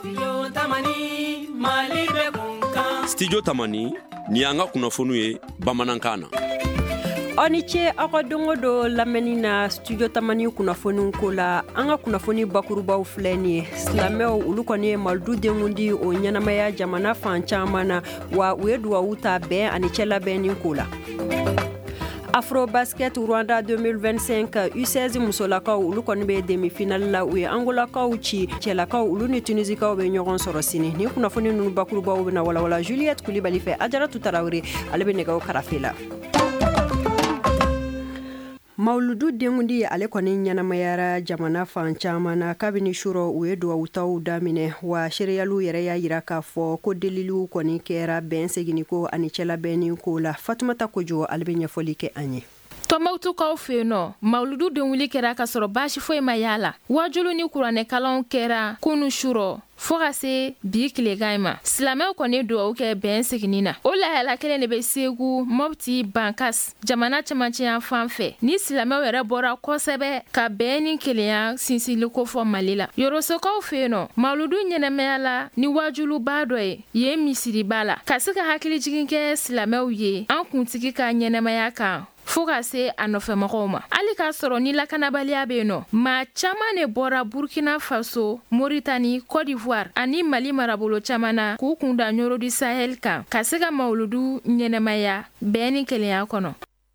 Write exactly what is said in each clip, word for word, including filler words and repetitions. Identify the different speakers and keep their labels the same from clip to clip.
Speaker 1: Studio Tamani ni an ka kunnafoniw ye bamanankan na.
Speaker 2: Aw ni ce aw ka dongo do lamɛnni na Studio Tamani kunnafoniw ko la. An ka kunnafoni bakurubaw filɛ nin ye. Silamɛw olu kɔni ye malidu denw di o ɲɛnamaya jamana fan caman na wa u ye duwawu ta bɛn ani cɛ labɛnni ko la. Afro Basket Rwanda deux mille vingt-cinq U seize musolakaw olu kɔni bɛ demi-finale la u ye angolakaw ci cɛlakaw olu ni tunisikaw bɛ ɲɔgɔn sɔrɔ sini ni kunnafoni ninnu bakurubaw bɛna walawala Juliette Kulibali fɛ Ajaratu Tarawele ale bɛ nɛgɛw karafe la. Mauludu dengundi ale kɔni ɲɛnamayara jamana fan caman na kabini shuro u ye duwawutaw daminɛ wa seriyalu yɛrɛ y'a yira k'a fɔ ko deliliw kɔni kɛra bɛn segini ko ani cɛlabɛnni ko la. Fatumata Kojo ale bɛ ɲɛfɔli kɛ an ye.
Speaker 3: Tomautukaw fe no mauludu den wuli kɛra ka sɔrɔ baasi foyi ma yala wajulu ni kuranɛ kalanw kɛra kunu shuro fo ka se bi tilegan ma silamɛw kɔni duwawu kɛ bɛn segini na o lahala kelen de bɛ Segu Mopti Bankas jamana cɛmancɛ fan fɛ ni silamɛw yɛrɛ bɔra kosɛbɛ ka bɛn ni kelenya sinsili ko fɔ Mali la Yorosokaw fe no mauludu ɲɛnɛmaya la ni wajulu ba dɔ ye ye misiri ba la ka se ka hakili jigin kɛ silamɛw ye an kuntigi ka ɲɛnɛmaya kan fo ka se a nɔfɛmɔgɔw ma hali k'a sɔrɔ ni lakanabaliya bɛ yen nɔ maa caman de bɔra Burkina Faso Mauritanie Côte d'Ivoire ani Mali marabolo caman na k'u kun da Nyoro du Sahel kan ka se ka mauludu ɲɛnɛmaya bɛn ni kelenya kɔnɔ.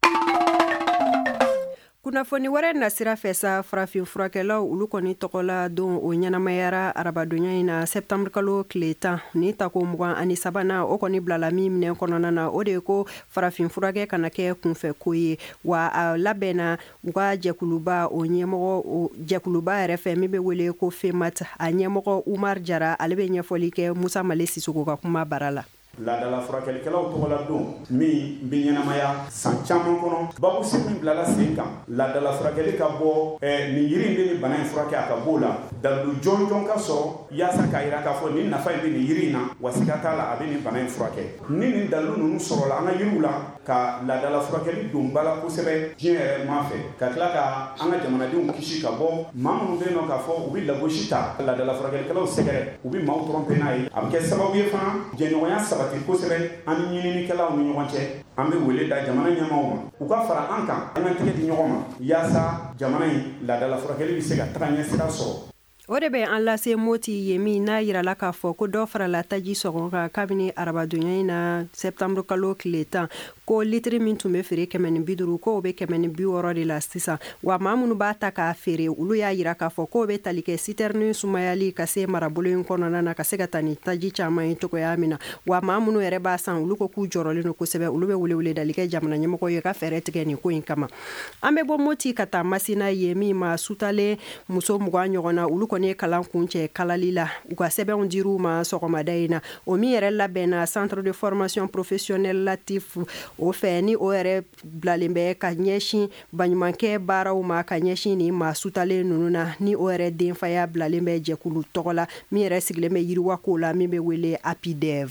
Speaker 2: Kunnafoni wɛrɛ nasira fɛ sa farafin furakɛlaw olu kɔni tɔgɔla don o ɲɛnamayara arabadonya in na septembre kalo tile tan ni tako mugan ani sabanan o kɔni bilala min minɛ kɔnɔna na o de ye ko farafin furakɛ kana kɛ kunfɛ ko ye wa a labɛnna u ka jɛkuluba o ɲɛmɔgɔ o jɛkuluba yɛrɛ fɛ min bɛ wele ko FEMAT a ɲɛmɔgɔ Umar Jara ale bɛ ɲɛfɔli kɛ Musa Male Sisoko ka kuma bara la.
Speaker 4: Laadala furakɛlikɛlaw tɔgɔla don min bɛ ɲɛnamaya san caman kɔnɔ babu si min bilala sen kan laadala furakɛli ka bɔ eh, nin yiri in bɛ nin bana in furakɛ a ka b'o la dalu jɔn jɔn ka sɔrɔ yaasa k'a yira k'a fɔ nin nafa in bɛ nin yiri in na wa siga t'a la a bɛ nin bana in furakɛ ni nin dalu ninnu sɔrɔla an ka yiriw la ka laadala furakɛli don ba la kosɛbɛ diɲɛ yɛrɛ ma fɛ ka tila ka an ka jamanadenw kisi ka bɔ maa minnu bɛ yen nɔ k'a fɔ u bɛ lagosi ta laadala furakɛlikɛlaw sɛgɛrɛ u bɛ maaw trɔmpe n'a ye a bɛ kɛ sababu ye fana jɛɲɔgɔnya saba kosɛbɛ an ni ɲininikɛlaw ni ɲɔgɔn cɛ an bɛ wele da jamana ɲɛmaaw ma u ka fara an kan an ka tɛgɛ di ɲɔgɔn ma yaasa jamana in laadala furakɛli bɛ se ka taga ɲɛsira sɔrɔ.
Speaker 2: O de bɛ an lase Moti ye min n'a yirala k'a fɔ ko dɔ farala taji sɔgɔn kan kabini arabadonya in na septembre kalo tile tan ko litiri min tun bɛ feere kɛmɛ ni bi duuru ko o bɛ kɛmɛ ni bi wɔɔrɔ de la sisan wa maa minnu b'a ta k'a feere olu y'a yira k'a fɔ ko bɛ tali kɛ citerne sumayali ka se marabolo in kɔnɔna na ka se ka taa ni taji caman ye cogoya min na wa maa minnu yɛrɛ b'a san olu ko k'u jɔrɔlen don kosɛbɛ olu bɛ welewele dali kɛ jamana ɲɛmɔgɔ ye ka fɛɛrɛ tigɛ nin ko in kama. An bɛ bɔ Moti ka taa Masina ye min ma sutalen muso mugan ɲɔgɔn na olu kɔni ye kalan kuncɛ kalali la u ka sɛbɛnw dir'u ma sɔgɔmada in na o min yɛrɛ labɛnna centre de formation professionnelle Latif o fɛ ni o yɛrɛ bilalen bɛ ka ɲɛsin baɲumankɛ baaraw ma ka ɲɛsin ni maa sutalen ninnu na ni o yɛrɛ denfaya bilalen bɛ jɛkulu tɔgɔ la min yɛrɛ sigilen bɛ yiriwako la min bɛ wele APIDEV.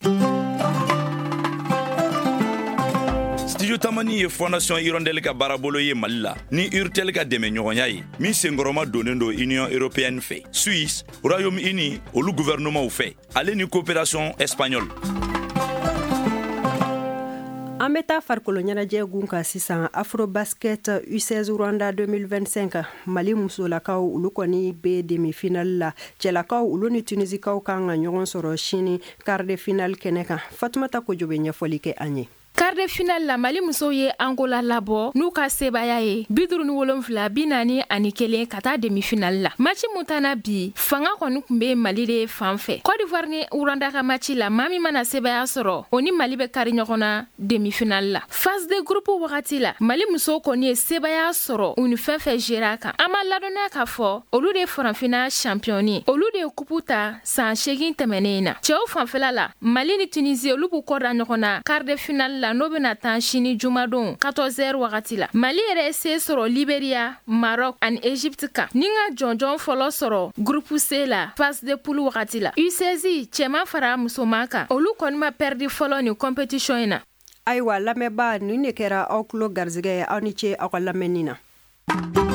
Speaker 5: Studio Tamani ye Fondation Hirondelle ka baarabolo ye Mali la ni Urtel ka dɛmɛ ɲɔgɔnya ye min senkɔrɔma donnen do Union Européenne fɛ Suisse Royaume-Uni olu gouvernement fɛ ale ni coopération espagnole.
Speaker 2: An bɛ taa farikolo ɲɛnajɛ gun kan sisan Afro Basket U seize Rwanda deux mille vingt-cinq Mali musolakaw olu kɔni bɛ demi-finale la cɛlakaw olu ni tunisikaw kan ka ɲɔgɔn sɔrɔ sini quart de finale kɛnɛ kan Fatumata Kojo bɛ ɲɛfɔli kɛ an ye.
Speaker 3: Quart de finale la Mali musow ye Angola labɔ n'u ka sebaya ye bi duuru ni wolonwula bi naani ani kelen ka taa demi-finale la match mun tana bi fanga kɔni tun bɛ Mali de fan fɛ Côte d'Ivoire ni Rwanda ka match la maa min mana sebaya sɔrɔ o ni Mali bɛ kari ɲɔgɔn na demi-finale la phase de groupe wagati la Mali musow kɔni ye sebaya sɔrɔ u ni fɛn fɛn géré a kan an ma ladɔnniya k'a fɔ olu de ye farafinna champion ye olu de ye kupu ta san segin tɛmɛnen na cɛw fanfɛla la Mali ni Tunisie olu b'u kɔ da ɲɔgɔn na quart de finale la n'o bɛna tan sini jumadon quatorze heures wagati la Mali yɛrɛ se sɔrɔ Liberia Maroc ani Egypte kan ni ka jɔnjɔn fɔlɔ sɔrɔ groupe C la phase de poule wagati la U seize cɛman fara musoman kan olu kɔni ma perdi fɔlɔ ni competition in na.
Speaker 2: Ayiwa lamɛnbaa nin de kɛra aw tulo garizigɛ ye aw ni ce aw ka lamɛnni na.